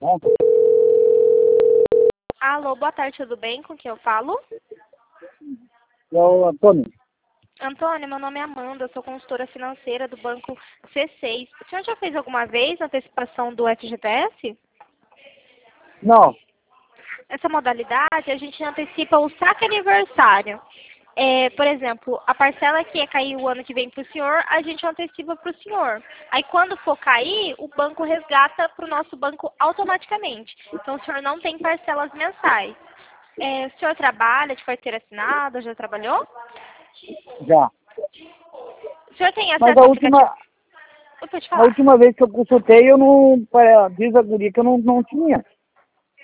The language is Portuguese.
Bom, Alô, boa tarde, tudo bem? Com quem eu falo? é o Antônio. Antônio, meu nome é Amanda, eu sou consultora financeira do banco C6. O senhor já fez alguma vez a antecipação do FGTS? Não, Essa modalidade, a gente antecipa o saque aniversário. Por exemplo, a parcela que ia cair o ano que vem para o senhor, a gente antecipa para o senhor. Aí, quando for cair, o banco resgata para o nosso banco automaticamente. Então, o senhor não tem parcelas mensais. O senhor trabalha de carteira assinada? Já trabalhou? já. O senhor tem Mas acesso ao aplicativo? Pode a falar. última vez que eu consultei, eu não. Diz a guria que eu não tinha.